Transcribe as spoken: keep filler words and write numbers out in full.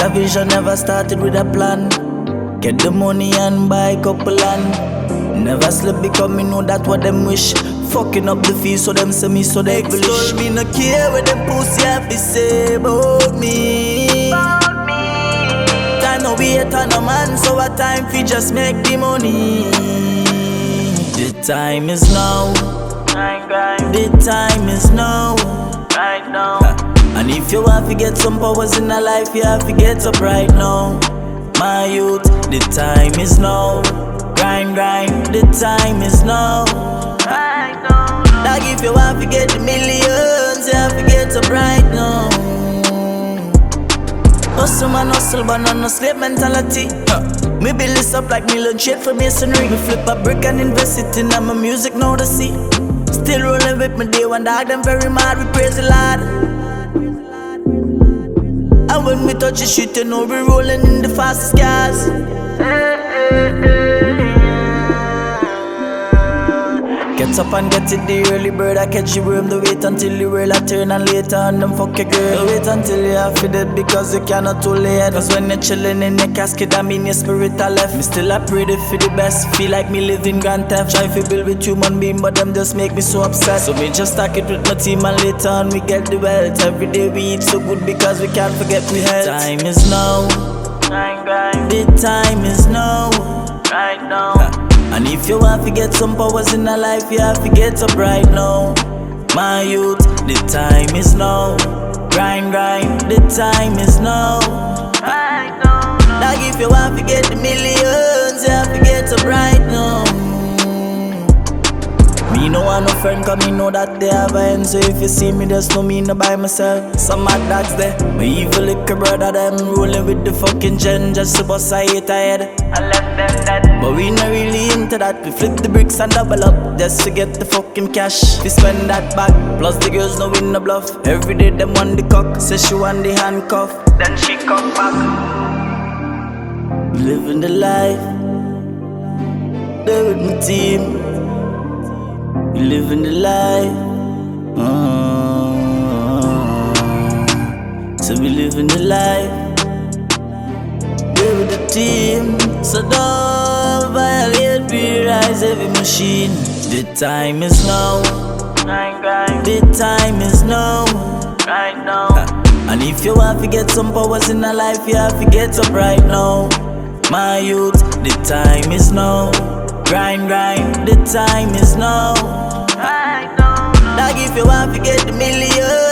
a vision, never started with a plan. Get the money and buy couple land. Never sleep because me know that what them wish. Fucking up the fee so them say me so they foolish. Me no care what them pussy have to say about me. Time no wait on no man, so a time fi just make the money. The time is now. The time is now. Right now. And if you want to get some powers in a life, you have to get up right now. My youth, the time is now. Grind, grind, the time is now. Like if you want to get the millions, you have to get up right now. Hustle man, hustle, but not no slave mentality. Huh. Me build this up like me learn shit for masonry. Me flip a brick and invest it in my music, now to see. Still rolling with me day one dog, them very mad, we praise the Lord. And when we touch the shit, you know we rolling in the fastest cars. Get up and get it, the early bird, I catch you worm. The wait until the world I turn and later on them fuck your girl. The wait until you have to dead because you cannot too late. Cause when you're chilling in the casket, that mean your spirit I left. Me still I pray for the best, feel like me living Grand Theft. Try to build with human being, but them just make me so upset. So me just stack it with my team and later on we get the wealth. Every day we eat so good because we can't forget we health. Time is now. The time is now. Right now. And if you want to get some powers in a life, you have to get up right now. My youth, the time is now. Grind, grind, the time is now. Like if you want to get the millions, you have to get up right now. Me no want no friend, cause me know that they have a end. So if you see me, just know me no by myself. Some mad dogs there, my evil little brother, them rolling with the fucking gen. Just to bust I hit ahead, I left them dead. But we not really into that, we flip the bricks and double up just to get the fucking cash. We spend that back, plus the girls know win the bluff. Every day them want the cock, say she want the handcuff. Then she come back. Living the life, there with my team. We living the life, uh, so we living the life. We're with the team, so don't violate, we rise every machine. The time is now. The time is now. Right now. And if you want to get some powers in a life, you have to get up right now. My youth, the time is now. Grind, grind, the time is now. Like if you want to get the millions,